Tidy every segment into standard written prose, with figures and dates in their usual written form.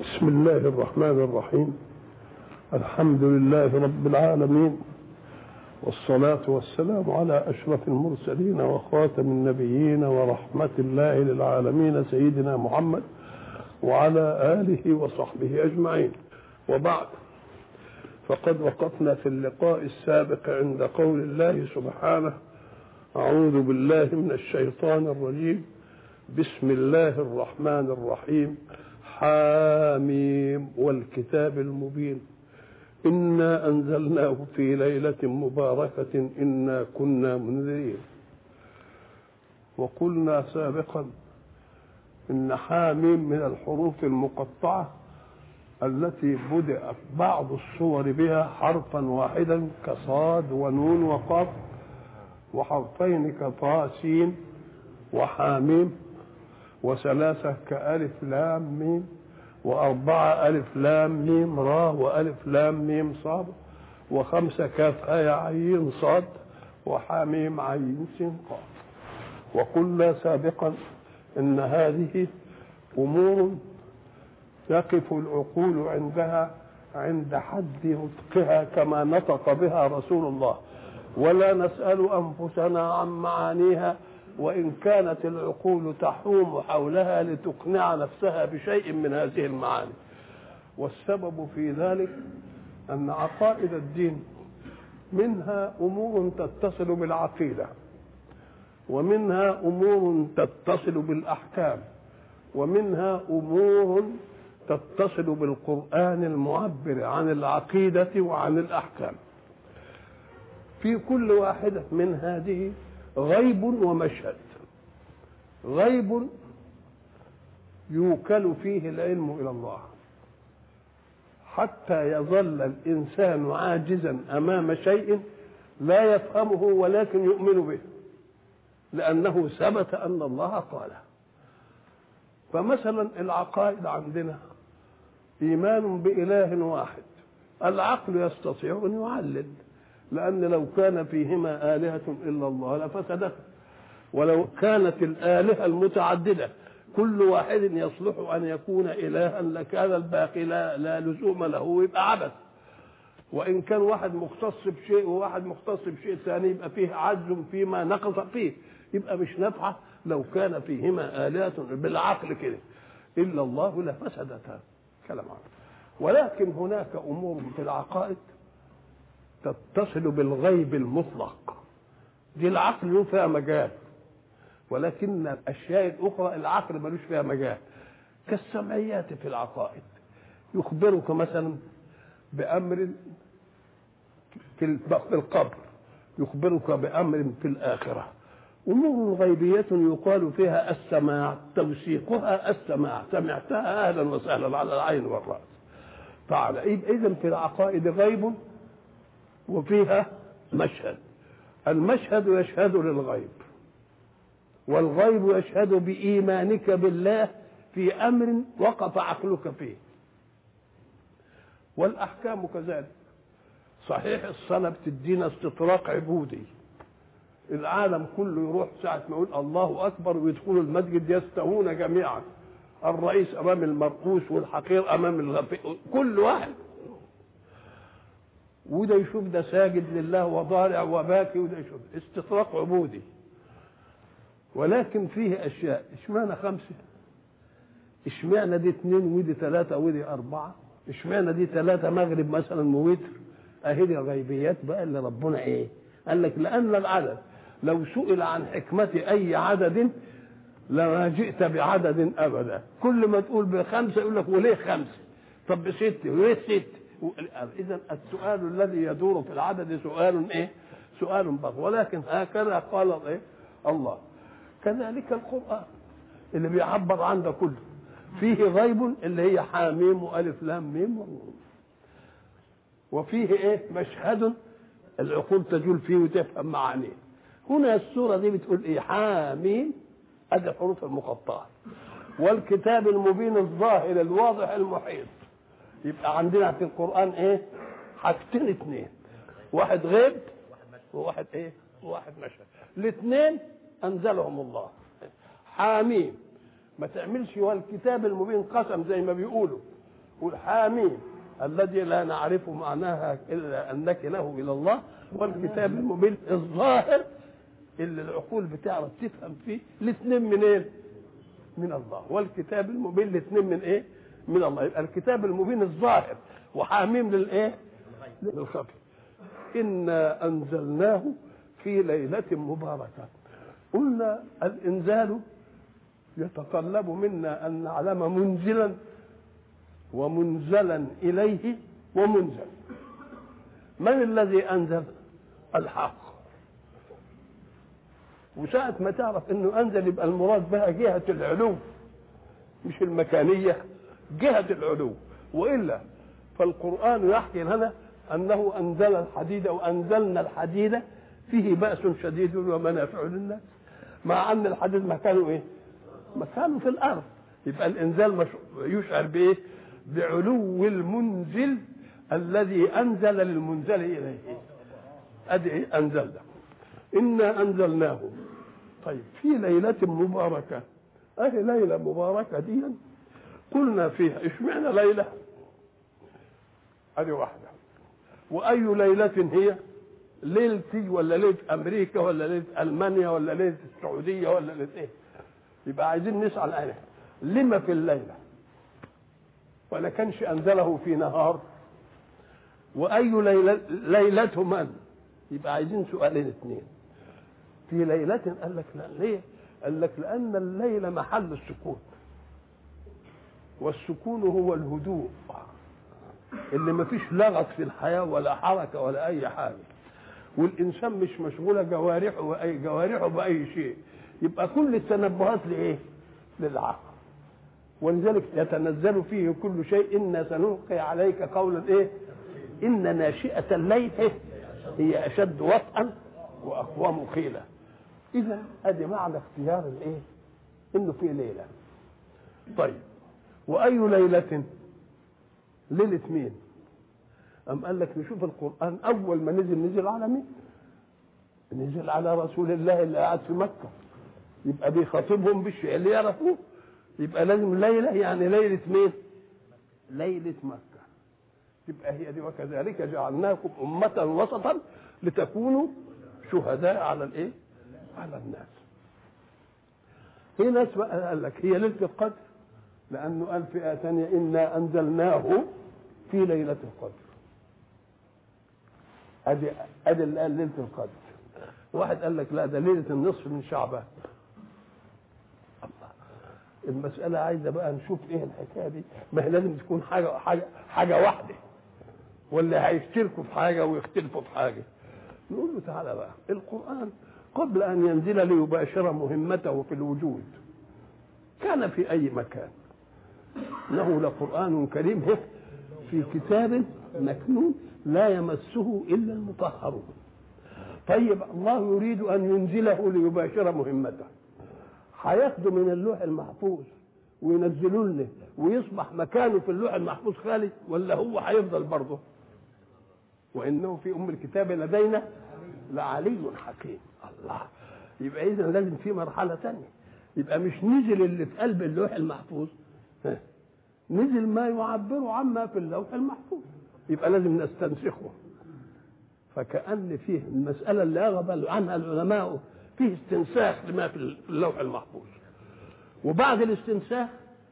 بسم الله الرحمن الرحيم. الحمد لله رب العالمين، والصلاة والسلام على أشرف المرسلين وخاتم النبيين ورحمة الله للعالمين سيدنا محمد وعلى آله وصحبه أجمعين. وبعد، فقد وقفنا في اللقاء السابق عند قول الله سبحانه: أعوذ بالله من الشيطان الرجيم، بسم الله الرحمن الرحيم، حاميم والكتاب المبين، إنا أنزلناه في ليلة مباركة إنا كنا منذرين. وقلنا سابقا إن حاميم من الحروف المقطعة التي بدأ بعض الصور بها حرفا واحدا كصاد ونون وقاف، وحرفين كطاء سين وحاميم، وثلاثة كألف لام ميم، وأربعة ألف لام ميم را وألف لام ميم صاد، وخمسة كاف آية عين صاد وحاميم عين سين قاف. وقلنا سابقا إن هذه أمور يقف العقول عندها عند حد نطقها كما نطق بها رسول الله، ولا نسأل أنفسنا عن معانيها، وإن كانت العقول تحوم حولها لتقنع نفسها بشيء من هذه المعاني. والسبب في ذلك أن عقائد الدين منها أمور تتصل بالعقيدة، ومنها أمور تتصل بالأحكام، ومنها أمور تتصل بالقرآن المعبر عن العقيدة وعن الأحكام. في كل واحدة من هذه غيب ومشهد. غيب يوكل فيه العلم إلى الله حتى يظل الإنسان عاجزا أمام شيء لا يفهمه ولكن يؤمن به، لأنه ثبت أن الله قاله. فمثلا العقائد عندنا إيمان بإله واحد، العقل يستطيع أن يعلل، لأن لو كان فيهما آلهة إلا الله لفسدتا، ولو كانت الآلهة المتعددة كل واحد يصلح أن يكون إلها لكان الباقي لا لزوم له، يبقى عبث. وإن كان واحد مختص بشيء وواحد مختص بشيء ثاني يبقى فيه عجز فيما نقص فيه، يبقى مش نافعة. لو كان فيهما آلهة بالعقل كده إلا الله لفسدتا، كلام عقل. ولكن هناك أمور في العقائد تتصل بالغيب المطلق، دي العقل له فيها مجال، ولكن الأشياء الأخرى العقل ملوش فيها مجال. كالسمعيات في العقائد، يخبرك مثلا بأمر في القبر، يخبرك بأمر في الآخرة. أمور غيبية يقال فيها السماع، توثيقها السماع، سمعتها أهلا وسهلا على العين والرأس. تعالى إذن في العقائد غيب وفيها مشهد. المشهد يشهد للغيب، والغيب يشهد بإيمانك بالله في أمر وقف عقلك فيه. والأحكام كذلك. صحيح الصلاة بتدينا استطراق عبودي، العالم كله يروح ساعة ما يقول الله أكبر ويدخلوا المسجد يستوون جميعا، الرئيس أمام المرؤوس والحقير أمام الغفير، كل واحد، وده يشوف ده ساجد لله وضارع وباكي، وده يشوف استطراق عبودي. ولكن فيه أشياء، اشمعنى 5؟ اشمعنى دي 2 ودي 3 ودي 4؟ اشمعنى دي 3 مغرب مثلا ووتر؟ اهي دي غيبيات بقى اللي ربنا ايه قال لك. لأن العدد لو سئل عن حكمة أي عدد لما جئت بعدد أبدا. كل ما تقول ب5 يقول لك وليه 5؟ طب ب6 وليه 6؟ إذا السؤال الذي يدور في العدد سؤال ايه؟ سؤال بغ. ولكن هكذا قال ايه الله. كذلك القرآن اللي بيعبر عن ده كله فيه غيب اللي هي حاميم وألف لام ميم، وفيه ايه؟ مشهد العقول تجول فيه وتفهم معانيه. هنا السورة دي بتقول ايه؟ حاميم، ادي الحروف المقطعة، والكتاب المبين الظاهر الواضح المحيط. يبقى عندنا في القرآن ايه؟ حاجتين 2، واحد غيب وواحد ايه؟ وواحد مشهد. الاثنين انزلهم الله. حاميم ما تعملش والكتاب المبين قسم زي ما بيقولوا، والحاميم الذي لا نعرف معناها الا انك له الى الله، والكتاب المبين الظاهر اللي العقول بتعرف تفهم فيه. الاثنين منين؟ من الله. والكتاب المبين الاثنين من ايه؟ من الله. يبقى الكتاب المبين الظاهر وحاميم للايه؟ للخفي. انا انزلناه في ليله مباركه. قلنا الانزال يتطلب منا ان نعلم منزلا ومنزلا اليه ومنزل. من الذي انزل؟ الحق. وساعة ما تعرف انه انزل يبقى المراد بها جهة العلو مش المكانية، جهة العلو. والا فالقرآن يحكي لنا انه انزل الحديد وانزلنا الحديد فيه بأس شديد ومنافع للناس، مع ان الحديد مكانه ايه؟ مكانه في الارض. يبقى الانزال يشعر بايه؟ بعلو المنزل الذي انزل للمنزل اليه. ادي ايه؟ انزلنا. انا انزلناه طيب في ليله مباركه. اهي ليله مباركه دي قلنا فيها اشمعنى ليله؟ ادي واحده. واي ليله هي؟ ليلتي ولا ليله امريكا ولا ليله المانيا ولا ليله السعوديه ولا ليله ايه؟ يبقى عايزين نسال عنها لما في الليله؟ ولا كانش انزله في نهار؟ واي ليله من؟ يبقى عايزين سؤالين اثنين. في ليله قال لك لا. ليه؟ قال لك لان الليل محل السكون، والسكون هو الهدوء اللي ما فيش لغط في الحياه ولا حركه ولا اي حاجه، والانسان مش مشغوله جوارحه باي شيء. يبقى كل التنبهات لايه؟ للعقل. ولذلك يتنزل فيه كل شيء. إنا سنلقي عليك قولا ايه؟ ان ناشئه الليل هي اشد وطئا واقوم قيلا. اذا ادي معنى اختيار الايه؟ انه في ليله. طيب واي ليله؟ ليله مين؟ ام قال لك نشوف القران اول ما نزل على مين؟ نزل على رسول الله اللي قاعد في مكه، يبقى بيخاطبهم بالشيء اللي يعرفوه. يبقى لازم ليله يعني ليله مين؟ ليله مكه. تبقى هي دي وكذلك جعلناكم امه وسطا لتكونوا شهداء على الايه؟ على الناس. في ناس بقى قال لك هي ليله القدر، لانه قال في ايه ثانيه انا انزلناه في ليله القدر. ادي اللي قال ليله القدر. واحد قال لك لا ده ليله النصف من شعبان. الله، المساله عايزه بقى نشوف ايه الحكايه دي. ما هي لازم تكون حاجه واحده، ولا هيشتركوا في حاجه ويختلفوا في حاجه. نقول له تعالى بقى، القران قبل ان ينزل ليباشر مهمته في الوجود كان في اي مكان. انه لقران كريم في كتاب مكنون لا يمسه الا المطهرون. طيب الله يريد ان ينزله ليباشر مهمته، هياخده من اللوح المحفوظ وينزلوا لنا ويصبح مكانه في اللوح المحفوظ خالي، ولا هو هيفضل برضه؟ وانه في الكتاب لدينا لعلي حكيم. الله، يبقى اذا لازم في مرحله ثانيه. يبقى مش نزل اللي في قلب اللوح المحفوظ، نزل ما يعبر عما في اللوح المحفوظ، يبقى لازم نستنسخه. فكأن فيه المسألة اللي أغضب عنها العلماء فيه استنساخ لما في اللوح المحفوظ، وبعد الاستنساخ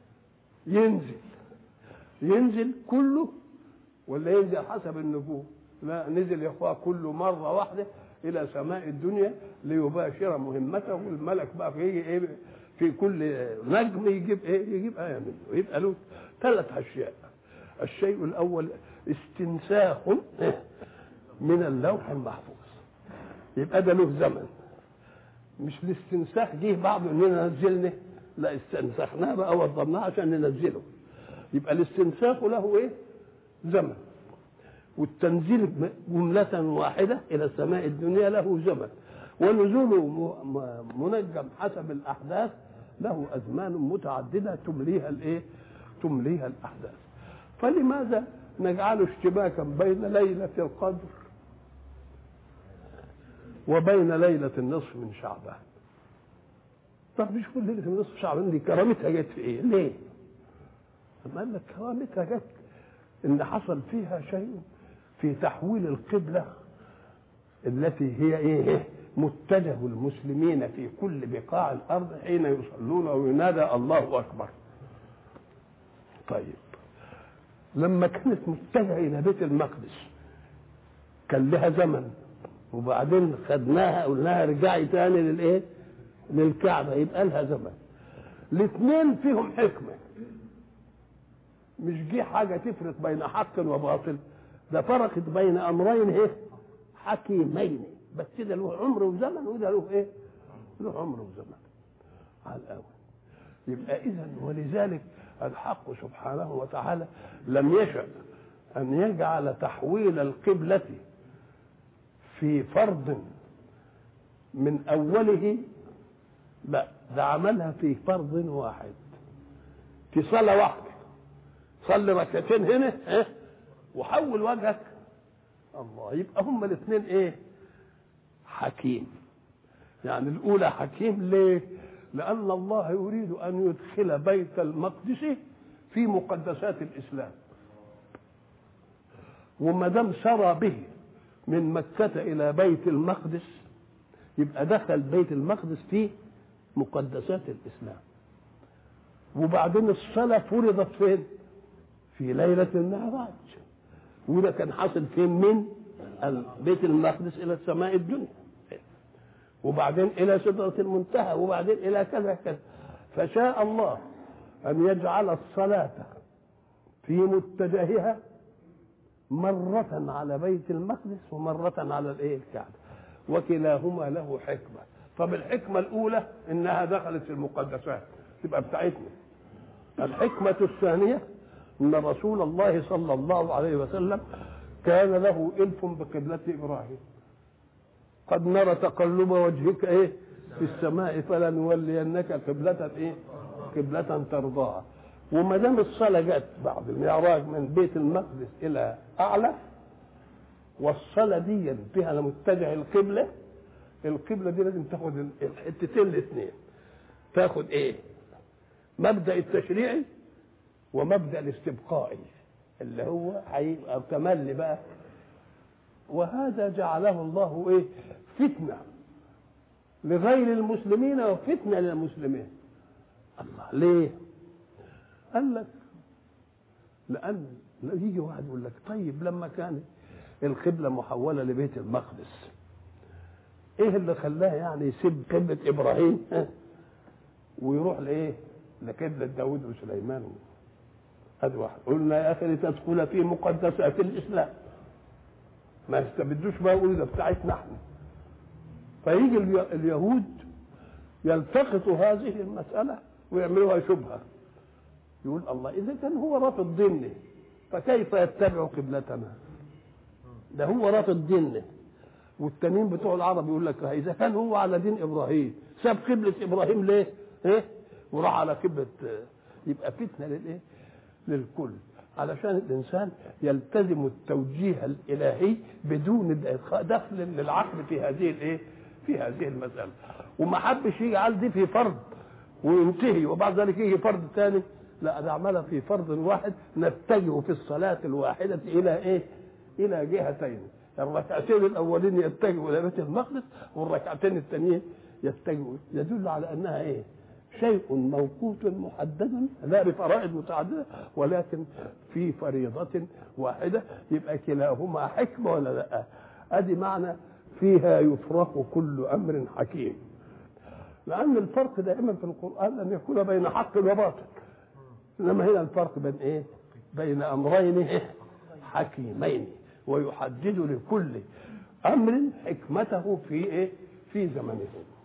ينزل كله، ولا ينزل حسب النجوم؟ لا، نزل يا اخوان كله مرة واحدة إلى سماء الدنيا ليباشر مهمته. والملك بقى في كل نجم يجيب آية منه. يبقى له 3 أشياء. الشيء الأول استنساخ من اللوح المحفوظ، يبقى ده له زمن. مش الاستنساخ جه بعضه اننا نزلنا، لا، استنسخناه بقى وضمناه عشان ننزله. يبقى الاستنساخ له ايه؟ زمن. والتنزيل جملة واحدة إلى السماء الدنيا له زمن. ونزوله منجم حسب الأحداث له أزمان متعددة تمليها الأحداث. فلماذا نجعل اشتباكا بين ليلة القدر وبين ليلة النصف من شعبان؟ طب مش كل ليلة النصف شعبان دي كرامتها جت في ايه؟ ليه؟ قال لك كرامتها جت ان حصل فيها شيء في تحويل القبلة التي هي ايه متجه المسلمين في كل بقاع الارض حين يصلون وينادى الله اكبر. طيب لما كانت متجهه الى بيت المقدس كان لها زمن، وبعدين خدناها قلناها رجعي تاني للايه للكعبه، يبقى لها زمن. الاثنين فيهم حكمه، مش جه حاجه تفرق بين حق وباطل، ده فرقت بين امرين ايه حكيمين، بس كده له عمر وزمن وده له ايه له عمر وزمن على الاول. يبقى اذا ولذلك الحق سبحانه وتعالى لم يشأ ان يجعل تحويل القبلة في فرض من اوله، لا ده عملها في فرض واحد، في صلاة واحدة. صلي ركعتين هنا وحول وجهك الله، يبقى هما الاثنين ايه حكيم. يعني الاولى حكيم ليه؟ لان الله يريد ان يدخل بيت المقدس في مقدسات الاسلام، وما دام سرى به من مكة الى بيت المقدس يبقى دخل بيت المقدس في مقدسات الاسلام. وبعدين الصلاة فرضت فين؟ في ليلة المعراج، وده كان حاصل فين؟ من بيت المقدس الى السماء الدنيا، وبعدين الى سدرة المنتهى، وبعدين الى كذا كذا. فشاء الله ان يجعل الصلاة في متجهها مرة على بيت المقدس ومرة على الايه الكعبة، وكلاهما له حكمة. طب الحكمة الاولى انها دخلت في المقدسات تبقى بتاعتنا. الحكمة الثانية ان رسول الله صلى الله عليه وسلم كان له إلف بقبلة إبراهيم. قد نرى تقلب وجهك ايه في السماء فلنولينك قبلة ايه قبلة ترضاها. وما دام الصلاة جت بعد المعراج من بيت المقدس إلى أعلى، والصلاة دي فيها متجه القبلة، القبلة دي لازم تاخد الحتتين الاثنين، تاخد ايه مبدأ التشريعي ومبدأ الاستبقائي اللي هو هيبقى تملي بقى. وهذا جعله الله ايه فتنة لغير المسلمين وفتنة للمسلمين. الله ليه؟ قال لك لأن يجي واحد يقول لك طيب لما كان القبلة محولة لبيت المقدس ايه اللي خلاه يعني يسيب قبلة إبراهيم ويروح لايه لقبلة داود وسليمان؟ هذا واحد. قلنا يا اخي لتدخل في مقدسات الاسلام، ما يستبدوش بقى يقولوا ده بتاعتنا احنا. فيجي اليهود يلتقطوا هذه المسألة ويعملوها شبهة، يقول الله إذا كان هو رافض دينه فكيف يتبع قبلتنا؟ ده هو رافض دينه. والتانيين بتوع العرب يقول لك إذا كان هو على دين إبراهيم ساب قبلة إبراهيم ليه؟ إيه؟ وراح على قبلة. يبقى فتنة للإيه؟ للكل، علشان الإنسان يلتزم التوجيه الإلهي بدون دخل للعقل في هذه الإيه؟ في هذه المسألة. وما حبش يجعل دي في فرض وينتهي وبعد ذلك يجي فرض ثاني، لا ده عملها في فرض واحد نتجه في الصلاة الواحدة إلى إيه؟ إلى جهتين. الركعتين الأولين يتجهوا إلى بيت المقدس والركعتين الثانيين يتجهوا. يدل على أنها إيه؟ شيء موقوت محدد لا بفرائض متعددة ولكن في فريضة واحدة. يبقى كلاهما حكمة ولا لا؟ أدي معنى فيها يفرق كل أمر حكيم. لأن الفرق دائما في القرآن أن يكون بين حق وباطل، إنما هنا الفرق بين إيه؟ بين أمرين حكيمين، ويحدد لكل أمر حكمته في إيه؟ في زمنه.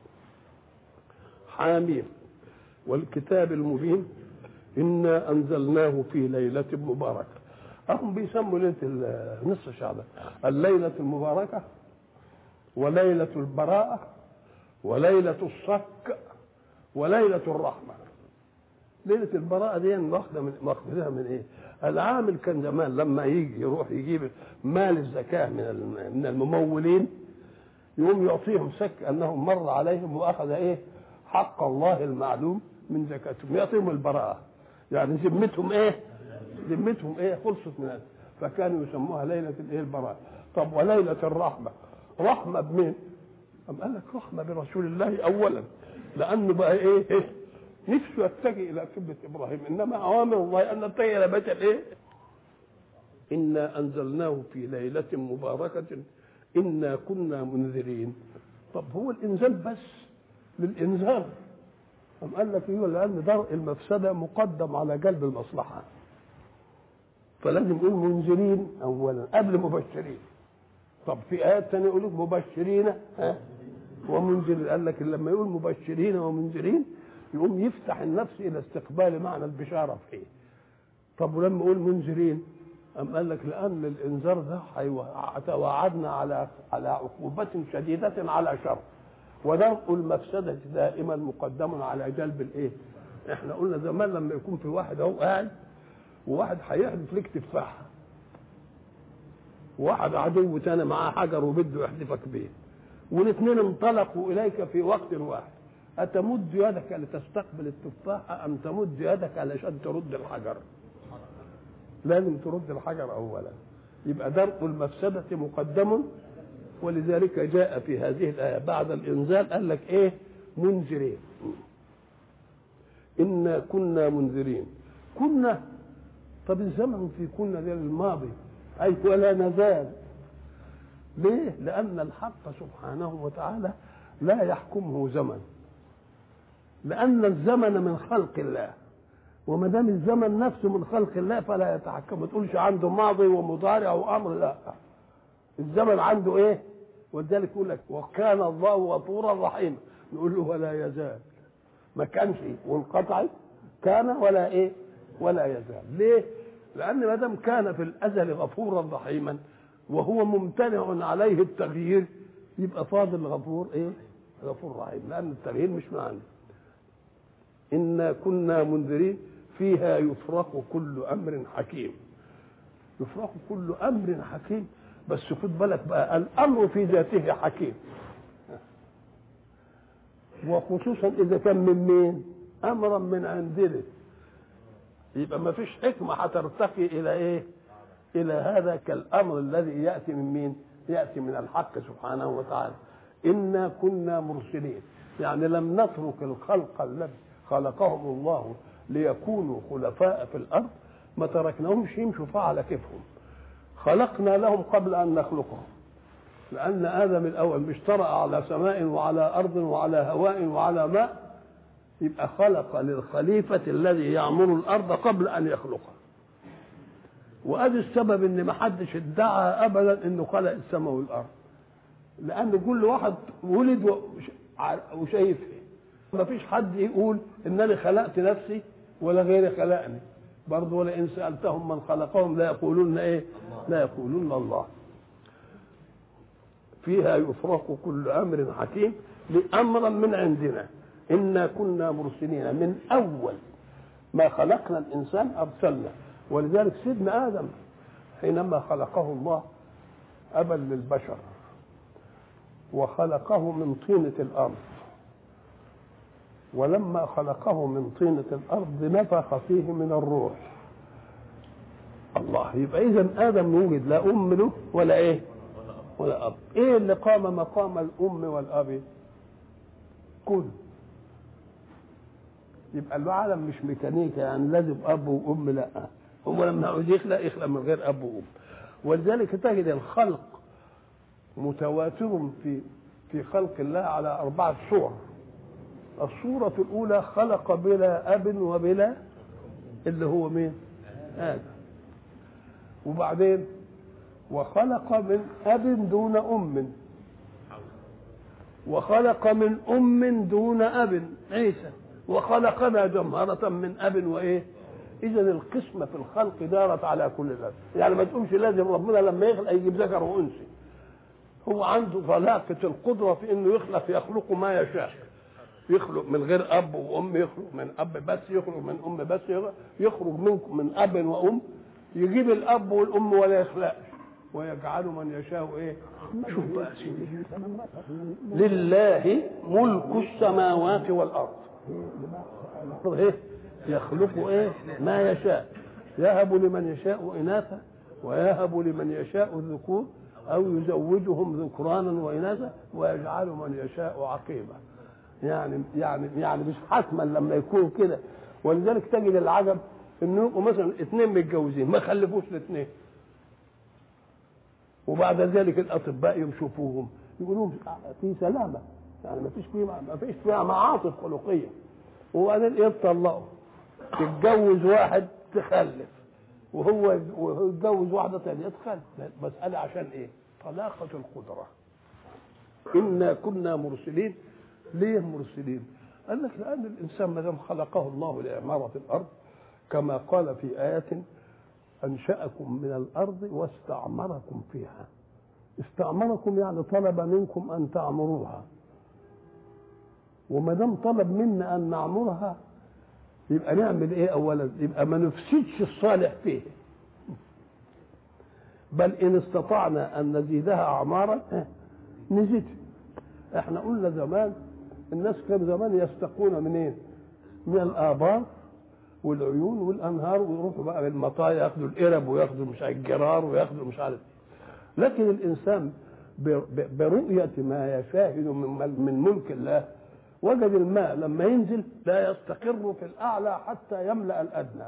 حاميم والكتاب المبين إنا أنزلناه في ليلة مباركة. هم بيسموا ليلة نصف شعبان الليلة المباركة وليلة البراءة وليلة الصك وليلة الرحمة. ليلة البراءة دي واخدها من ايه؟ العامل كان زمان لما يجي يروح يجيب مال الزكاة من الممولين يقوم يعطيهم سك انهم مر عليهم واخذ ايه؟ حق الله المعلوم من زكاتهم، يعطيهم البراءة. يعني ذمتهم ايه؟ ذمتهم ايه؟ خلصت من هذا. فكانوا يسموها ليله الايه؟ البراءه. طب وليله الرحمه، رحمه بمين؟ أم قال لك رحمه برسول الله اولا، لانه بقى ايه؟ نفسه يتجه الى قبه ابراهيم، انما اوامر الله ان نتجه الى بيت الايه؟ انا انزلناه في ليله مباركه انا كنا منذرين. طب هو الانزال بس للانذار؟ أم قال لك ايوه، لان درء المفسده مقدم على جلب المصلحه، فلازم يقول منذرين اولا قبل مبشرين. طب في ايات ثانيه يقول مبشرين ومنذرين. قال لك لما يقول مبشرين ومنذرين يقوم يفتح النفس الى استقبال معنى البشاره فيه. طب ولما يقول منذرين أم قال لك لان الانذار ده توعدنا على عقوبه شديده على شر، ودرء المفسده دائما مقدم على جلب الايه؟ احنا قلنا زمان لما يكون في واحد اهو قاعد وواحد هيحدف لك تفاحه، وواحد عدو تاني معاه حجر وبده يحدفك بيه، والاثنين انطلقوا اليك في وقت واحد، اتمد يدك لتستقبل التفاحه ام تمد يدك علشان ترد الحجر؟ لازم ترد الحجر اولا. يبقى درء المفسده مقدم، ولذلك جاء في هذه الايه بعد الانزال قال لك ايه؟ منذرين. انا كنا منذرين. كنا، طب الزمن في كنا ده الماضي اي ولا نزال. ليه؟ لان الحق سبحانه وتعالى لا يحكمه زمن، لان الزمن من خلق الله، وما دام الزمن نفسه من خلق الله فلا يتحكم. ما تقولش عنده ماضي ومضارع وامر، لا، الزمن عنده ايه؟ ولذلك يقول لك وكان الله غفورا رحيما، نقول له ولا يزال. ما كانش وانقطع، كان ولا ايه؟ ولا يزال. ليه؟ لان ما دام كان في الازل غفورا رحيما وهو ممتنع عليه التغيير، يبقى فاضل غفور ايه؟ غفور رحيم، لان التغيير مش معنى. انا كنا منذرين فيها يفرق كل امر حكيم. يفرق كل امر حكيم، بس خد بالك بقى الامر في ذاته حكيم، وخصوصا اذا كان من مين؟ امرا من عندنا، يبقى ما فيش حكمه هترتقي الى ايه؟ الى هذا كالامر الذي ياتي من مين؟ ياتي من الحق سبحانه وتعالى. انا كنا مرسلين، يعني لم نترك الخلق الذي خلقهم الله ليكونوا خلفاء في الارض، ما تركناهمش يمشوا على كيفهم، خلقنا لهم قبل ان نخلقهم. لان ادم الاول مش طرأ على سماء وعلى ارض وعلى هواء وعلى ماء، يبقى خلق للخليفه الذي يعمر الارض قبل ان يخلقها. وادي السبب ان ما حدش ادعى ابدا انه خلق السماء والارض، لان كل واحد ولد وشايف ايه. ما فيش حد يقول انني خلقت نفسي ولا غيري خلقني برضه، ولئن سالتهم من خلقهم لا يقولون ايه؟ لا يقولون الله. فيها يفرق كل امر حكيم لامرا من عندنا. انا كنا مرسلين، من اول ما خلقنا الانسان ارسلنا. ولذلك سيدنا ادم حينما خلقه الله ابا للبشر وخلقه من طينه الارض، ولما خلقه من طينه الارض نفخ فيه من الروح. الله، يبقى اذا ادم يوجد لا ام له ولا ايه؟ ولا اب. ايه اللي قام مقام الام والاب؟ كن. يبقى العالم مش ميكانيكا يعني لازم اب وام، لا، هو لما عاوز يخلق من غير اب وام. ولذلك تجد الخلق متواتر في خلق الله على 4 صور. الصورة الأولى خلق بلا أب وبلا، اللي هو مين؟ آدم. وبعدين وخلق من أب دون أم، وخلق من أم دون أب عيسى، وخلقنا جمهرة من أب وإيه؟ إذا القسمة في الخلق دارت على كل ذلك. يعني ما تقومش لازم ربنا لما يخلق يجيب ذكر وأنثى، هو عنده طلاقة القدرة في إنه يخلق ما يشاء. يخلق من غير اب وام، يخلق من اب بس، يخلق من ام بس، يخرج منكم من اب وام، يجيب الاب والام ولا يخلقش، ويجعل من يشاء ايه؟ شوف بقى سيدي، لله ملك السماوات والارض. ايه؟ يخلق ايه ما يشاء، يهب لمن يشاء اناثا ويهب لمن يشاء الذكور او يزوجهم ذكرانا واناثا ويجعل من يشاء عقيما. يعني مش حتما لما يكون كده. ولذلك تجد العجب انه يبقوا مثلا اثنين متجوزين ما خلفوش الاثنين، وبعد ذلك الاطباء يشوفوهم يقولوا في سلامه، يعني ما فيش فيها معاطف خلقيه، وبعدين يطلقوا، تتجوز واحد تخلف وهو يتجوز واحده ثانيه تخلف. مساله عشان ايه؟ طلاقه القدره. انا كنا مرسلين. ليه مرسلين؟ قال لك لان الانسان ما دام خلقه الله لعماره الارض كما قال في آيات أنشأكم من الأرض واستعمركم فيها. استعمركم يعني طلب منكم أن تعمروها، وما دام طلب منا أن نعمرها يبقى نعمل إيه؟ أولا يبقى ما نفسدش الصالح فيه، بل إن استطعنا أن نزيدها أعمارا نزيد. إحنا قلنا زمان الناس كانوا زمان يستقون منين؟ من الآبار والعيون والانهار، ويروحوا بقى بالمطايا ياخدوا القرب وياخدوا مش عارف الجرار وياخدوا مش عارف. لكن الانسان برؤيه ما يشاهد من ملك الله وجد الماء لما ينزل لا يستقر في الاعلى حتى يملا الادنى.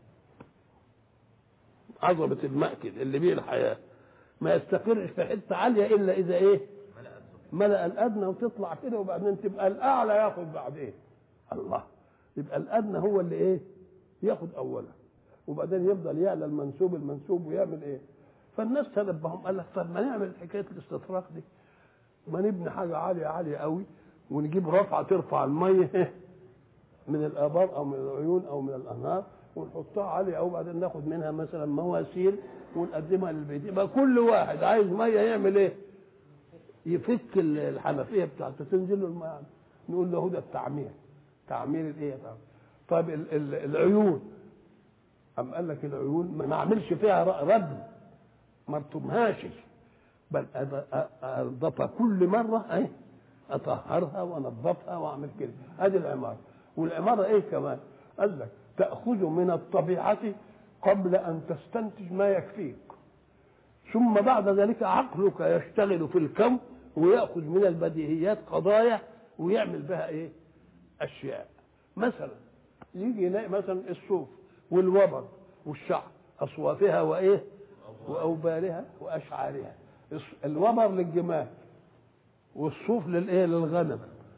عظمه الماء كده اللي بيه الحياه ما يستقرش في حته عاليه الا اذا ايه؟ ملا الادنى، وتطلع كده وبعدين تبقى الاعلى ياخد بعدين. الله، يبقى الادنى هو اللي ايه؟ ياخد اولا، وبعدين يفضل يعلى المنسوب ويعمل ايه؟ فالناس تنبههم قال لك طب ما نعمل حكايه الاستطراق دي، ما نبني حاجه عاليه قوي ونجيب رفعه ترفع الميه من الابار او من العيون او من الانهار ونحطها عاليه قوي، وبعدين ناخد منها مثلا مواسير ونقدمها للبيت. يبقى كل واحد عايز ميه يعمل ايه؟ يفك الحنفيه بتاعته تنزل له الميه. نقول له ده التعمير. تعمير الايه؟ طيب العيون، أم قال لك العيون ما اعملش فيها ردم، ما ارتمهاش، بل انضفها كل مره ايه؟ اطهرها وانضفها واعمل كده. ادي العماره. والعماره ايه كمان؟ قال لك تاخذ من الطبيعه قبل ان تستنتج ما يكفيك، ثم بعد ذلك عقلك يشتغل في الكون وياخذ من البديهيات قضايا ويعمل بها ايه؟ اشياء. مثلا يجي يلاقي مثلا الصوف والوبر والشعر اصوافها وايه؟ واوبارها واشعارها. الوبر للجمال والصوف للايه؟ للغنم،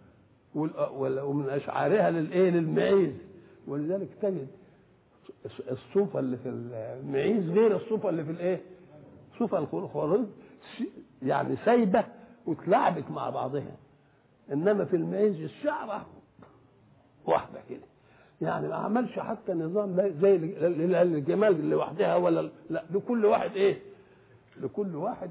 ومن اشعارها للايه؟ للمعيز. ولذلك تجد الصوفه اللي في المعيز غير الصوفه اللي في الايه؟ صوفه الخروج يعني سايبه وتلعبك مع بعضها، انما في المعيز الشعره واحده كده، يعني ما عملش حتى نظام زي الجمال لوحدها ولا لا، لكل واحد ايه؟ لكل واحد.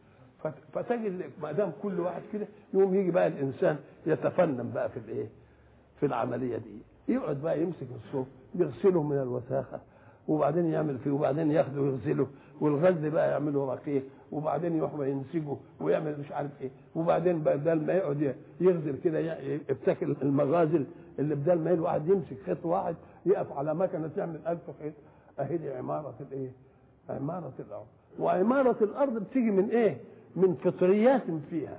فتجد ما دام كل واحد كده يوم يجي بقى الانسان يتفنن بقى في الايه؟ في العمليه دي. يقعد بقى يمسك الصوف يغسله من الوساخه وبعدين يعمل فيه وبعدين ياخده ويغسله، والغزل بقى يعمله رقيق وبعدين يروح ينسجه ويعمل مش عارف ايه، وبعدين بدل ما يقعد يغزل كده يبتكر المغازل اللي بدل ما الواحد يمسك خيط واحد يقف على مكنه تعمل 1000 خيط. اهي دي عماره الايه؟ عماره الارض. وعماره الارض بتيجي من ايه؟ من فطريات فيها.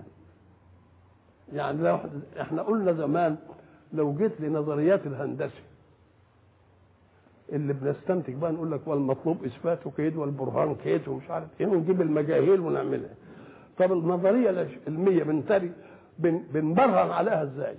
يعني لو احنا قلنا زمان لو جيت لنظريات الهندسه اللي بنستنتج بقى نقول لك والمطلوب اثباته كيد والبرهان كيد ومش عارف ايه، ونجيب المجاهيل ونعملها. طب النظريه العلميه بنبرهن عليها ازاي؟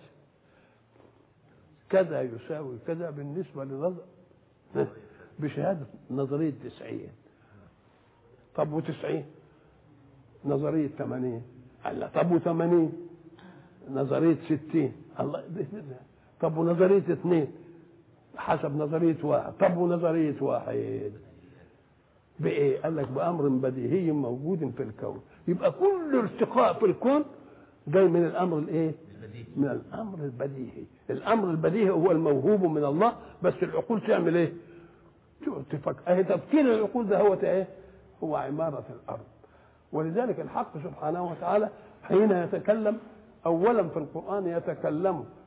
كذا يساوي كذا بالنسبه لنظر بشهاده نظريه 90. طب و90 نظريه 80. الله. طب و80 نظريه 60. الله. طب ونظريه 2 حسب نظريه 1. طب ونظريه 1 بايه؟ قال لك بامر بديهي موجود في الكون. يبقى كل ارتقاء في الكون جاي من الامر الايه؟ من الامر البديهي. الامر البديهي هو الموهوب من الله، بس العقول تعمل ايه؟ تفكر. اهي تفكير العقول ده هو ايه؟ هو عماره الارض. ولذلك الحق سبحانه وتعالى حين يتكلم اولا في القران يتكلم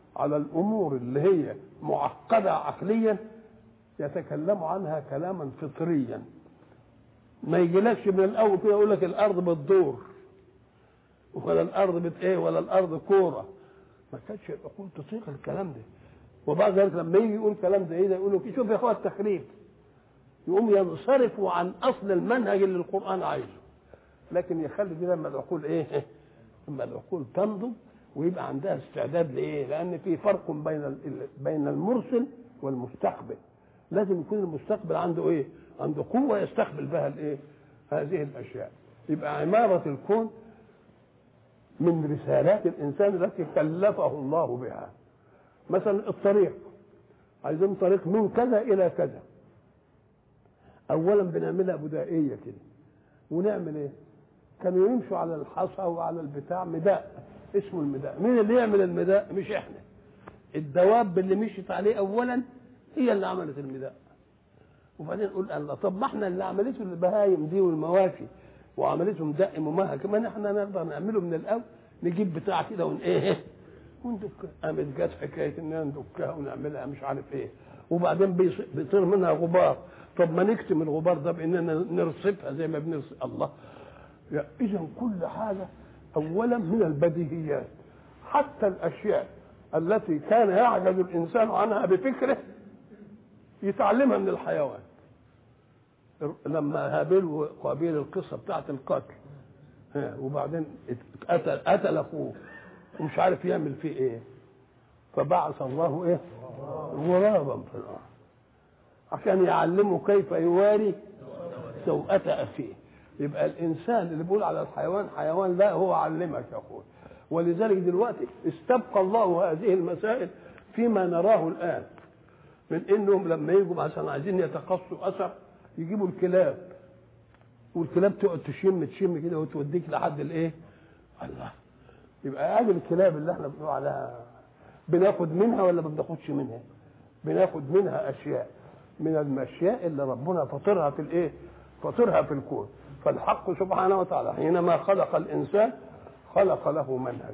على الامور اللي هي معقده عقليا يتكلم عنها كلاما فطريا، ما يجيلكش من الاول كده يقول لك الارض بتدور ولا الارض ولا الارض كوره، ما كانتش العقول تطيق الكلام ده. وبعد ذلك لما يجي يقول كلام ده يقولوا شوف يا اخويا التخريب، يقوم ينصرفوا عن اصل المنهج اللي القران عايزه. لكن يخلي دي لما العقول لما العقول تنضج ويبقى عندها استعداد لان في فرق بين المرسل والمستقبل. لازم يكون المستقبل عنده عنده قوه يستقبل بها هذه الاشياء. يبقى عماره الكون من رسالات الانسان التي كلفه الله بها. مثلا الطريق، عايزين طريق من كذا الى كذا، اولا بنعملها بدائيه كده، ونعمل كانوا يمشوا على الحصى وعلى البتاع مداء، اسمه المداء. مين اللي يعمل المداء؟ مش احنا، الدواب اللي مشيت عليه اولا هي اللي عملت المداء. وبعدين نقول الله، طب ما احنا اللي عملته البهايم دي والمواشي وعملتهم دق ممهد، كمان احنا نقدر نعمله من الاول، نجيب بتاع كده وندكها. قامت جت حكايه اننا ندكها ونعملها مش عارف وبعدين بيطير منها غبار، طب ما نكتم الغبار ده باننا نرصفها زي ما بنرصف الله. يعني اذا كل حاجه اولا من البديهيات، حتى الاشياء التي كان يعجز الانسان عنها بفكره يتعلمها من الحيوان. لما هابيل وقابيل القصه بتاعت القتل، وبعدين قتل اخوه ومش عارف يعمل فيه فبعث الله غرابا في الارض عشان يعلمه كيف يواري سوءة اخيه. يبقى الانسان اللي بيقول على الحيوان حيوان، لا، هو علمك يا اخوي. ولذلك دلوقتي استبقى الله هذه المسائل فيما نراه الان، من انهم لما يجوا مثلا عايزين يتقصوا اثر يجيبوا الكلاب، والكلاب تقعد تشم كده وتوديك لحد الله. يبقى هذه الكلاب اللي احنا بنقول عليها بناخد منها ولا ما بناخدش منها؟ بناخد منها اشياء من المشياء اللي ربنا فطرها في فطرها في الكون. فالحق سبحانه وتعالى حينما خلق الانسان خلق له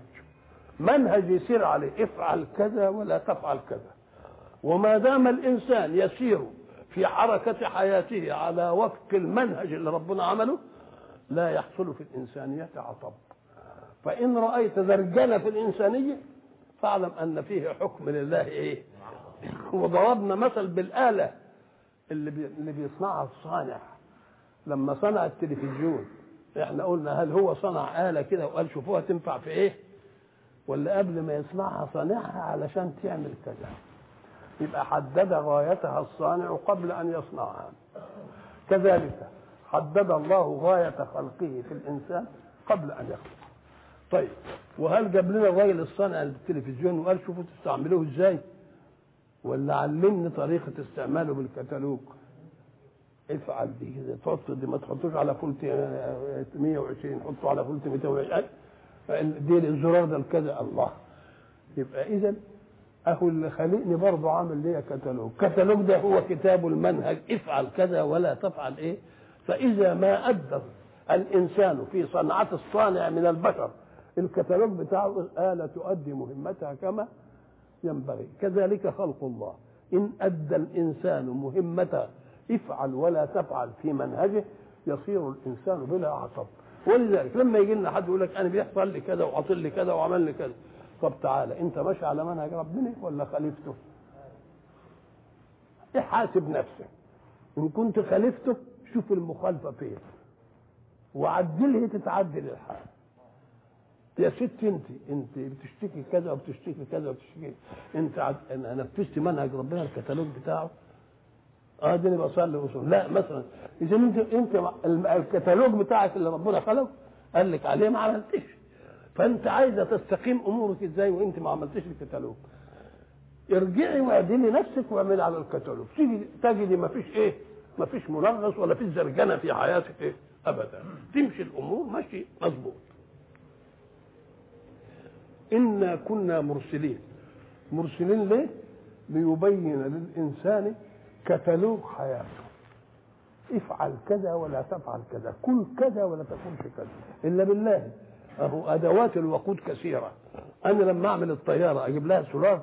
منهج يسير عليه، افعل كذا ولا تفعل كذا. وما دام الانسان يسير في حركة حياته على وفق المنهج اللي ربنا عمله لا يحصل في الإنسانية عطب. فإن رأيت زرجنة في الإنسانية فاعلم أن فيه حكم لله وضربنا مثل بالآلة اللي بيصنعها الصانع. لما صنع التلفزيون احنا قلنا هل هو صنع آلة كده وقال شوفوها تنفع في ولا قبل ما يصنعها صنعها علشان تعمل كذا؟ يبقى حدد غايتها الصانع قبل أن يصنعها. كذلك حدد الله غاية خلقه في الإنسان قبل أن يخلق. طيب، وهل جاب لنا الراجل الصانع التلفزيون وقال شوفوا تستعملوه ازاي؟ ولا علمني طريقة استعماله بالكتالوج؟ افعل دي كده، تحط دي، ما تحطوش على فولت 120، حطه على فولت 220، دي الزرار ده الكذا. الله. يبقى إذا اهو اللي خلقني برضه عامل ليا كتالوج ده هو كتاب المنهج، افعل كذا ولا تفعل فاذا ما ادى الانسان في صنعه الصانع من البشر الكتالوج بتاعه، آلة تؤدي مهمتها كما ينبغي. كذلك خلق الله، ان ادى الانسان مهمته افعل ولا تفعل في منهجه يصير الانسان بلا عطب. ولذلك لما يجي لنا حد يقول لك انا بيحصل لي كذا وحصل لي كذا وعمل لي كذا، طب تعالى انت ماشي على منهج ربنا ولا خالفته؟ احاسب نفسك، ان كنت خالفته شوف المخالفه فين وعدله تتعدل الحال. يا ست انت بتشتكي كذا وبتشتكي كذا وبتشتكي، انت نفذت منهج ربنا الكتالوج بتاعه؟ ده انا بصلي وصول. لا، مثلا اذا انت الكتالوج بتاعك اللي ربنا خلقه قال لك عليه ما عملتش، فانت عايزه تستقيم امورك ازاي وانت ما عملتش الكتالوج؟ ارجعي واعدلي نفسك واعملي على الكتالوج، تجدي ما فيش منغص ولا فيش زرجنه في حياتك ابدا، تمشي الامور ماشي مظبوط. انا كنا مرسلين ليه؟ ليبين للانسان كتالوج حياته، افعل كذا ولا تفعل كذا، كل كذا ولا تكونش كذا الا بالله. اهو ادوات الوقود كثيره، انا لما اعمل الطياره اجيب لها سولار؟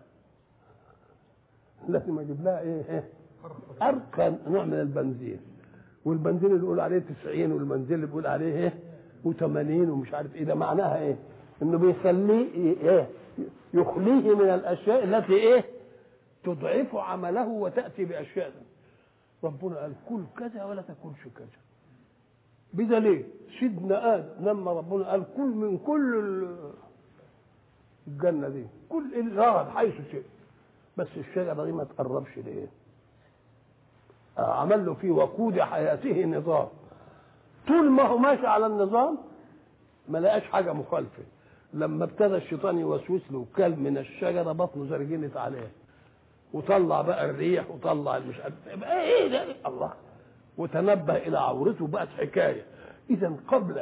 لازم اجيب لها ايه؟ ارقى نوع من البنزين، والبنزين اللي بيقول عليه 90 والبنزين اللي بيقول عليه ايه و80 ومش عارف ايه. ده معناها ايه؟ انه بيخليه ايه؟ يخليه من الاشياء التي ايه؟ تضعف عمله وتاتي باشياء. ربنا قال كل كذا ولا تاكلش كذا. بدليل سيدنا ادم لما ربنا قال كل من كل الجنه دي، كل الغرض حيث شئت، بس الشجره دي ما تقربش ليه؟ عمل له في وقود حياته نظام. طول ما هو ماشي على النظام ما لقاش حاجه مخالفه. لما ابتدى الشيطان يوسوس له وكل من الشجره بطنه زرجنت عليه، وطلع بقى الريح وطلع مش عارف ايه ده الله، وتنبه الى عورته بقت حكايه. اذا قبل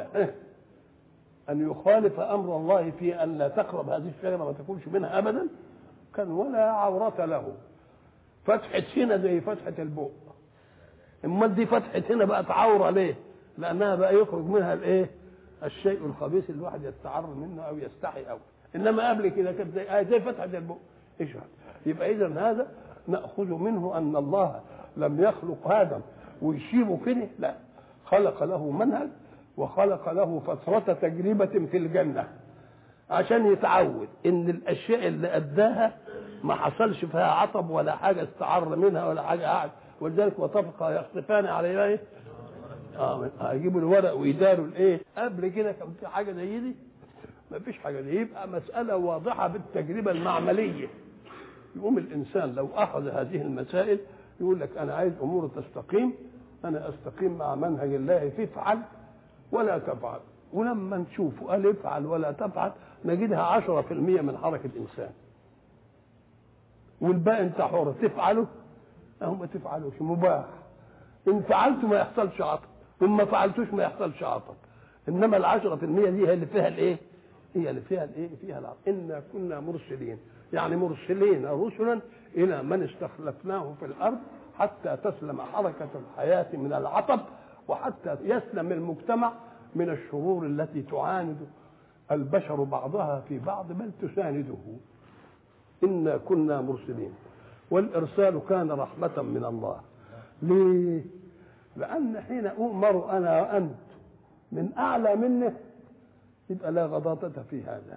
ان يخالف امر الله في ان لا تقرب هذه الشجره ما تاكلش منها ابدا، كان ولا عوره له. فتحه هنا زي فتحه البوق، امال دي فتحه هنا بقت عوره ليه؟ لانها بقى يخرج منها الايه؟ الشيء الخبيث اللي الواحد يستعر منه او يستحي او. انما قبل كده كانت زي فتحه البوق. ايش يبقى اذا هذا ناخذ منه ان الله لم يخلق ادم ويشيبه كده، لا، خلق له منهج وخلق له فترة تجربة في الجنة عشان يتعود ان الاشياء اللي اداها ما حصلش فيها عطب ولا حاجة استعر منها ولا حاجة قاعد. ولذلك وطفقا يخطفان على ايه؟ هيجيبوا الورق ويداروا الايه؟ قبل كده كان في حاجة زي دي؟ ما فيش حاجة دي. يبقى مسألة واضحة بالتجربة المعملية. يقوم الانسان لو اخذ هذه المسائل يقول لك انا عايز امور تستقيم، انا استقيم مع منهج الله في افعل ولا تفعل. ولما نشوف قال افعل ولا تفعل نجدها 10% من حركه الانسان، والباقي انت حر تفعله او ما تفعلوش، مباح. ان فعلته ما يحصلش عطب، وان ما فعلتوش ما يحصلش عطب. انما ال10% دي هي اللي فيها الايه؟ هي اللي فيها الايه؟ فيها العطب. انا كنا مرسلين، يعني مرسلين رسلا الى من استخلفناه في الارض حتى تسلم حركه الحياه من العطب، وحتى يسلم المجتمع من الشرور التي تعاند البشر بعضها في بعض بل تسانده. انا كنا مرسلين، والارسال كان رحمه من الله. ليه؟ لان حين اؤمر انا وانت من اعلى منه يبقى لا غضاضة في هذا،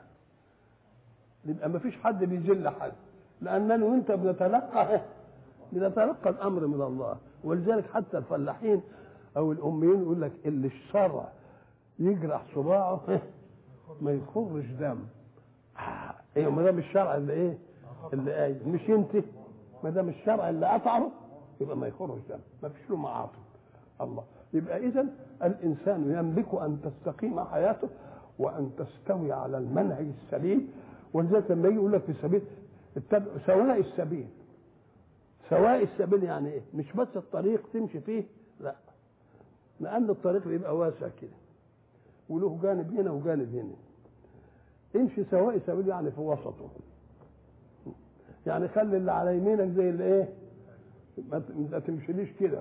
يبقى ما فيش حد بيجل حد، لاننا وانت بنتلقى الامر من الله. ولذلك حتى الفلاحين او الاميين يقول لك اللي الشرع يجرح صباعه ما يخرج دم. ايه ما دام الشرع اللي ايه؟ اللي قايل، مش انت، ما دام الشرع اللي قطعه يبقى ما يخرج دم، ما فيش له معاطف. الله. يبقى اذا الانسان يملك ان تستقيم حياته وان تستوي على المنهج السليم. ولذلك لما يجي يقول لك في سبيل سواء السبيل، سواء السبيل يعني ايه؟ مش بس الطريق تمشي فيه، لا، لان الطريق بيبقى واسع كده وله جانب هنا وجانب هنا. امشي سواء السبيل يعني في وسطه، يعني خلي اللي على يمينك زي اللي ايه؟ ما تمشيليش كده،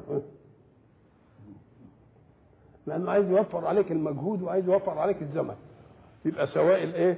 لانه عايز يوفر عليك المجهود وعايز يوفر عليك الزمن. يبقى سواء الايه؟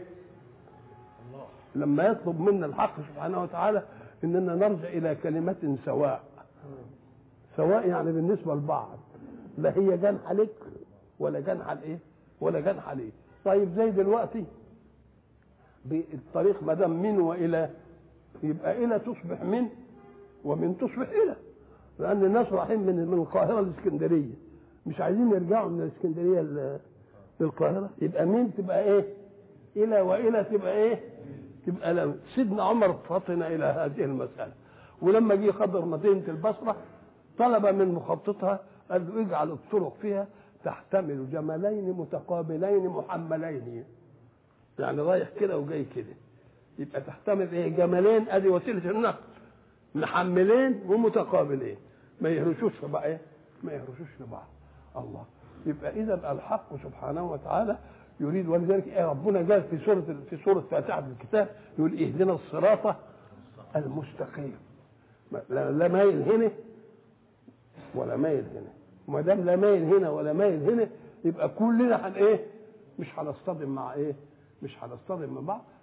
لما يطلب منا الحق سبحانه وتعالى اننا نرجع الى كلمه سواء. سواء يعني بالنسبه لبعض، لا هي جنح لك ولا جنح الايه؟ ولا جنح ليه. طيب زي دلوقتي بالطريق ما دام من والى، يبقى الى تصبح من ومن تصبح الى، لان الناس رايحين من القاهره للاسكندريه مش عايزين يرجعوا من الاسكندريه للقاهره، يبقى من تبقى ايه؟ الى، والى تبقى ايه؟ تبقى لم. سيدنا عمر فطن الى هذه المساله، ولما جه خضر مدينه البصره طلب من مخططها قال له اجعل الطرق فيها تحتمل جملين متقابلين محملين، يعني رايح كده وجاي كده، يبقى تحتمل ايه؟ جملين، ادي وسيله النقل، محملين ومتقابلين، ما يهرشوش في بعض، ايه؟ ما يهرشوش في بعض. الله. يبقى اذا الحق سبحانه وتعالى يريد. ولذلك ربنا قال في سوره فاتحه الكتاب يقول اهدنا الصراط المستقيم، لا مايل هنا ولا مايل هنا. وما دام لا مايل هنا ولا مايل هنا يبقى كلنا ايه؟ مش هنصطدم مع ايه؟ مش هنصطدم مع بعض.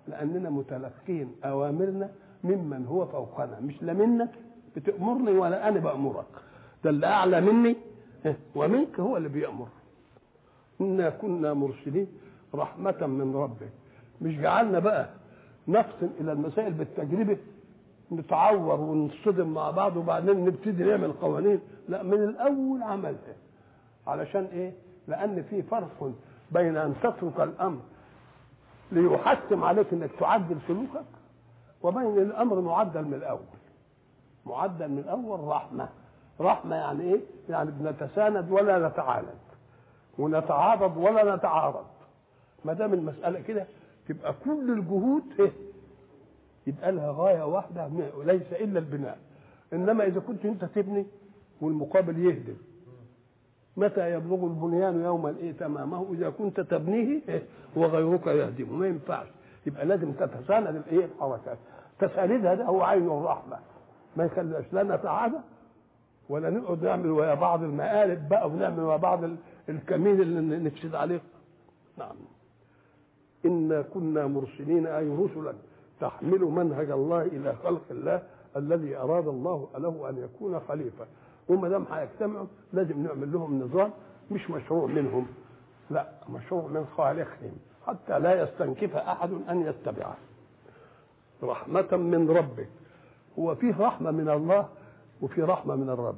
لاننا متلقين اوامرنا ممن هو فوقنا، مش لا منك بتامرني ولا انا بامرك، ده اللي اعلى مني ومنك هو اللي بيامر. انا كنا مرسلين رحمه من ربك. مش جعلنا بقى نفصل الى المسائل بالتجربه، نتعور ونصطدم مع بعض وبعدين نبتدي نعمل قوانين، لا، من الاول عملها. علشان ايه؟ لان في فرق بين ان تترك الامر ليحتم عليك انك تعدل سلوكك، وبين الامر معدل من الاول. معدل من الاول رحمه يعني ايه؟ يعني بنتساند ولا نتعاند، ونتعاضد ولا نتعارض. ما دام المساله كده تبقى كل الجهود ايه؟ يبقى لها غايه واحده ليس الا البناء. انما اذا كنت انت تبني والمقابل يهدم، متى يبلغ البنيان يوما ايه تمامه اذا كنت تبنيه إيه؟ وغيرك يهدمه، ما ينفعش. يبقى لازم تتساند الايه؟ الحركات. تساندها ده هو عين الرحمه، ما يخليش لا نتعادى ولا نقعد نعمل ويا بعض المقالب بقى ونعمل ويا بعض الكمين اللي نفسد عليه. نعم. إنا كنا مرسلين أي رسلا تحمل منهج الله إلى خلق الله الذي أراد الله له أن يكون خليفة. وما دام هيجتمعوا لازم نعمل لهم نظام مش مشروع منهم، لا، مشروع من خالقهم حتى لا يستنكف أحد أن يتبعه. رحمة من ربك. هو فيه رحمة من الله وفي رحمة من الرب.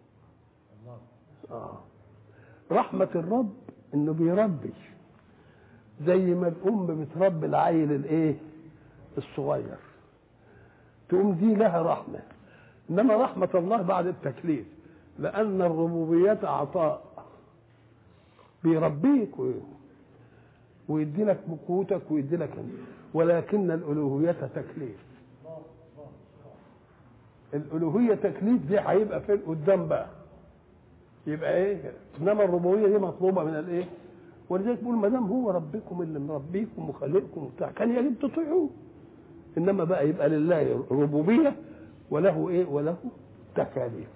رحمة الرب إنه بيربي، زي ما الأم بتربي العيل الإيه؟ الصغير، تقوم دي لها رحمة. إنما رحمة الله بعد التكليف، لأن الربوبية عطاء، بيربيك ويدي لك قوتك ويدي لك، ولكن الألوهية تكليف. الألوهية تكليف دي هيبقى فين قدام بقى؟ يبقى ايه؟ انما الربوبيه دي مطلوبه من الايه؟ ولذلك بيقول ما دام هو ربكم اللي مربيكم وخالقكم وبتاع كان يجب تطيعوه. انما بقى يبقى لله ربوبيه وله ايه؟ وله تكاليف.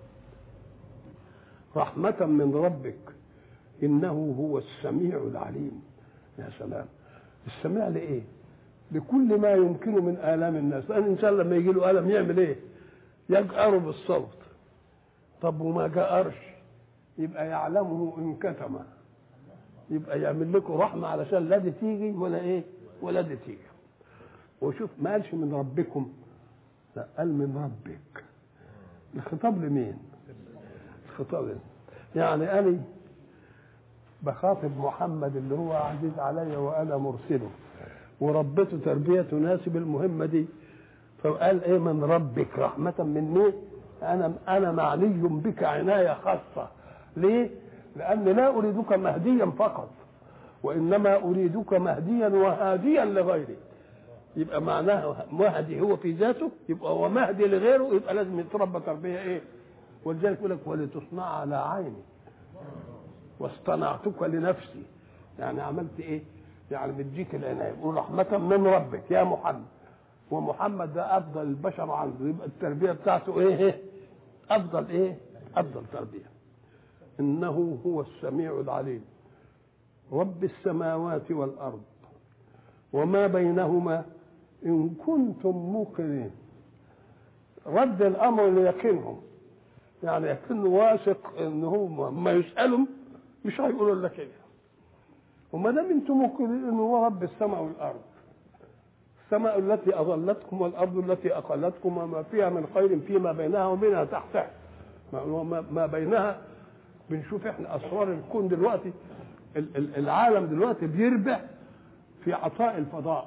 رحمه من ربك انه هو السميع العليم. يا سلام، السميع لايه؟ لكل ما يمكنه من آلام الناس. لأن الإنسان لما يجي له ألم يعمل إيه؟ يجأر بالصوت. طب وما جأرش يبقى يعلمه إن كتم، يبقى يعمل لكم رحمة علشان لا دي تيجي ولا إيه؟ ولا دي تيجي. وشوف ما قالش من ربكم، لا، قال من ربك. الخطاب لمين؟ الخطاب لمين؟ يعني أنا بخاطب محمد اللي هو عزيز علي وأنا مرسله، وربته تربية تناسب المهمة دي، فقال ايه؟ من ربك، رحمة من مين؟ انا معني بك عناية خاصة. ليه؟ لان لا اريدك مهديا فقط، وانما اريدك مهديا وهاديا لغيري. يبقى معناه مهدي هو في ذاته، يبقى هو مهدي لغيره، يبقى لازم يتربى تربية ايه؟ ولذلك يقول لك ولتصنع على عيني واصطنعتك لنفسي. يعني عملت ايه؟ يعني بديك العنايه. يقول رحمه من ربك يا محمد، ومحمد ده افضل البشر عنده، يبقى التربيه بتاعته ايه؟ افضل ايه؟ افضل تربيه. انه هو السميع العليم رب السماوات والارض وما بينهما ان كنتم موقنين. رد الامر ليقينهم، يعني يكون واثق ان هم ما يسالهم مش هيقولوا الا كده. وما دام انتم موقنين انه هو رب السماء والارض، السماء التي اظلتكم والارض التي اقلتكم وما فيها من خير فيما بينها وبينها تحتها، ما بينها. بنشوف احنا اسرار الكون دلوقتي. العالم دلوقتي بيربح في عطاء الفضاء.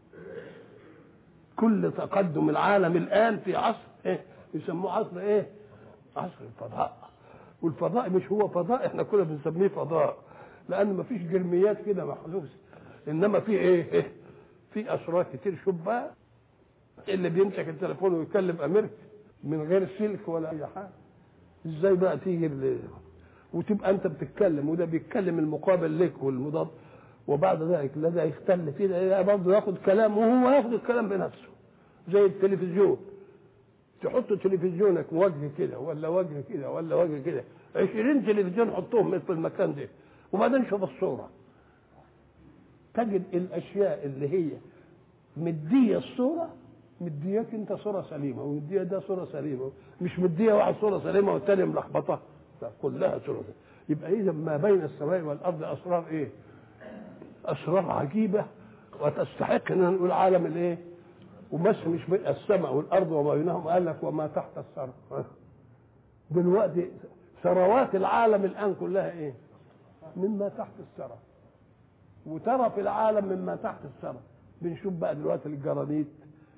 كل تقدم العالم الان في عصر ايه؟ يسموه عصر ايه؟ عصر الفضاء. والفضاء مش هو فضاء احنا كنا بنسميه فضاء لان ما فيش جرميات كده محسوس، انما في ايه؟ في اسرار كتير. شوف بقى اللي بيمسك التليفون ويكلم امريكا من غير سلك ولا اي حاجه، ازاي بقى تيجي وتبقى انت بتتكلم وده بيتكلم المقابل لك والمضاد، وبعد ذلك لا ده يختل فيه ده برضه ياخد كلام وهو ياخد الكلام بنفسه. زي التلفزيون، تحط تلفزيونك وجه كده ولا وجه كده ولا وجه كده، 20 تلفزيون حطوهم في المكان ده، وبعدين شوف الصوره تجد الاشياء اللي هي مديه الصوره، مدياك انت صوره سليمه، ومديه ده صوره سليمه، مش مديه واحد صوره سليمه والتاني ملخبطه، لا كلها صوره سليمة. يبقى اذا ما بين السماء والارض اسرار ايه؟ اسرار عجيبه وتستحق ان نقول عالم الايه؟ وبس مش بين السماء والارض وما بينهم، قال لك وما تحت الثرى. دلوقتي ثروات العالم الان كلها ايه؟ مما تحت الثرى. وترى في العالم مما تحت الثرى. بنشوف بقى دلوقتي الجرانيت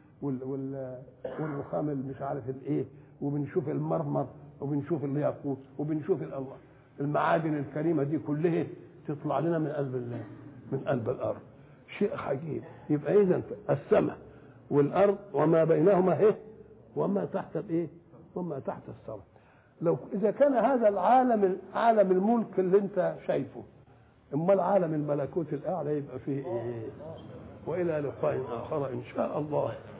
والرخام اللي مش عارف الايه، وبنشوف المرمر، وبنشوف الياقوت، وبنشوف الله المعادن الكريمه دي كلها تطلع لنا من قلب الارض. شيء عجيب. يبقى اذا السماء والارض وما بينهما ايه؟ وما تحت الايه؟ وما تحت الثرى. لو اذا كان هذا العالم عالم الملك اللي انت شايفه، امال عالم الملكوت الاعلى يبقى فيه ايه؟ والى لقاء اخر ان شاء الله.